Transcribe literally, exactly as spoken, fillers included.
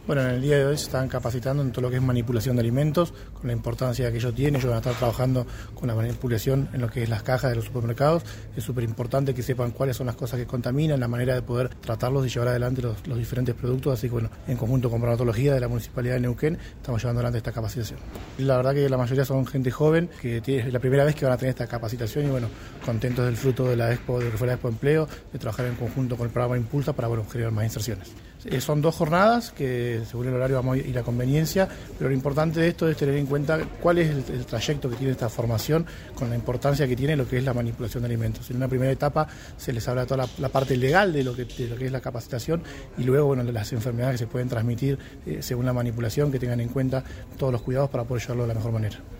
Bueno, en el día de hoy se están capacitando en todo lo que es manipulación de alimentos, con la importancia que ellos tienen. Ellos van a estar trabajando con la manipulación en lo que es las cajas de los supermercados. Es súper importante que sepan cuáles son las cosas que contaminan, la manera de poder tratarlos y llevar adelante los, los diferentes productos. Así que, bueno, en conjunto con Bromatología de la Municipalidad de Neuquén, estamos llevando adelante esta capacitación. La verdad que la mayoría son gente joven, que tiene, es la primera vez que van a tener esta capacitación y, bueno, contentos del fruto de la Expo, de lo que fue la Expo Empleo, de trabajar en conjunto con el programa Impulsa para, bueno, generar más inserciones. Eh, son dos jornadas que según el horario vamos a ir a conveniencia, pero lo importante de esto es tener en cuenta cuál es el, el trayecto que tiene esta formación con la importancia que tiene lo que es la manipulación de alimentos. En una primera etapa se les habla de toda la, la parte legal de lo, que, de lo que es la capacitación y luego, bueno, de las enfermedades que se pueden transmitir eh, según la manipulación, que tengan en cuenta todos los cuidados para poder llevarlo de la mejor manera.